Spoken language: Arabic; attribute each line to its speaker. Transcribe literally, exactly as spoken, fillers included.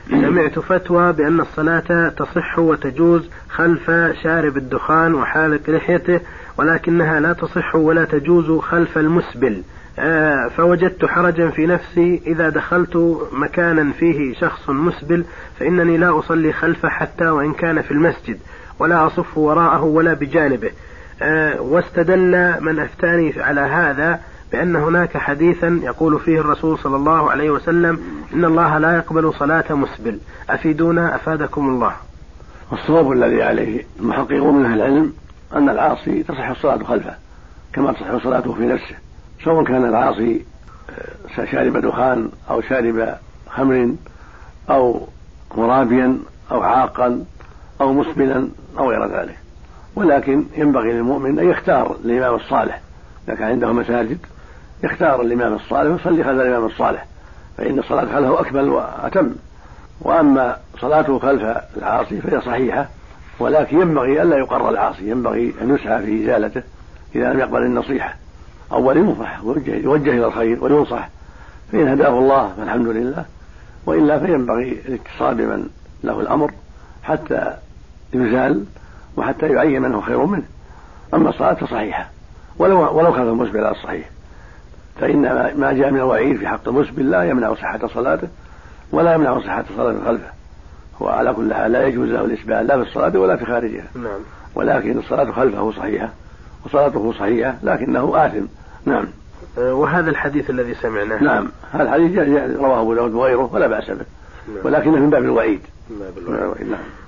Speaker 1: سمعت فتوى بأن الصلاة تصح وتجوز خلف شارب الدخان وحالق لحيته، ولكنها لا تصح ولا تجوز خلف المسبل، فوجدت حرجا في نفسي إذا دخلت مكانا فيه شخص مسبل فإنني لا أصلي خلفه حتى وإن كان في المسجد، ولا أصف وراءه ولا بجانبه. واستدل من أفتاني على هذا بأن هناك حديثا يقول فيه الرسول صلى الله عليه وسلم إن الله لا يقبل صلاة مسبل، أفيدونا أفادكم الله.
Speaker 2: الصواب الذي عليه المحققون من أهل العلم أن العاصي تصح الصلاة خلفه كما تصح صلاته في نفسه، سواء كان العاصي شارب دخان أو شارب خمر أو مرابيا أو عاقا أو مسبلا أو غير ذلك. ولكن ينبغي للمؤمن أن يختار الإمام الصالح، إذا كان عنده مساجد يختار الإمام الصالح ويصلي خلف الإمام الصالح، فإن الصلاة خلفه أكمل وأتم. وأما صلاته خلف العاصي فهي صحيحة، ولكن ينبغي ألا يقر العاصي، ينبغي أن يسعى في إزالته إذا لم يقبل النصيحة، أول ينصح يوجه إلى الخير وينصح، فإن هداه الله فالحمد لله، وإلا فينبغي الاتصال بمن له الأمر حتى يزال وحتى يعين منه خير منه. أما الصلاة صحيحة ولو, ولو خلف المسبل على الصحيح، فإن ما جاء من الوعيد في حق المسبل لا يمنع صحة صلاته ولا يمنع صحة صلاة خلفه، هو على كل حال لا يجوز له الإسبال لا في الصلاة ولا في خارجها.
Speaker 1: نعم.
Speaker 2: ولكن الصلاة خلفه صحيحة وصلاته صحيحة لكنه آثم. نعم.
Speaker 1: وهذا الحديث الذي سمعناه،
Speaker 2: نعم هذا الحديث رواه أبو داود وغيره ولا بأس به، ولكنه من باب الوعيد.
Speaker 1: من باب الوعيد.
Speaker 2: نعم.